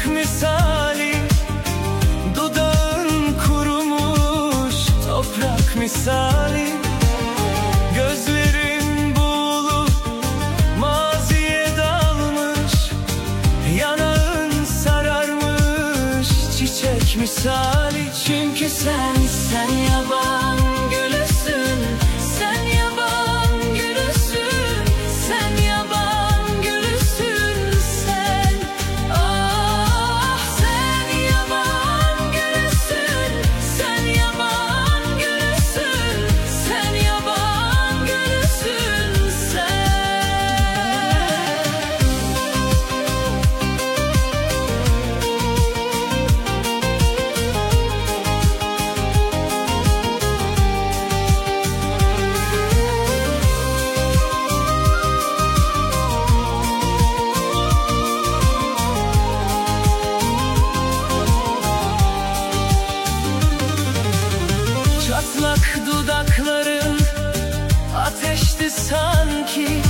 çiçek misali, dudağın kurumuş toprak misali. Gözlerin buğulu maziye dalmış, yanağın sararmış çiçek misali. Çünkü sen yaban gülüsün, sen yaban gülüsün, sen yaban gülüsün sen. Ah sen yaban gülüsün, sen yaban gülüsün, sen yaban gülüsün sen. Çatlak dudakların ateşti sanki,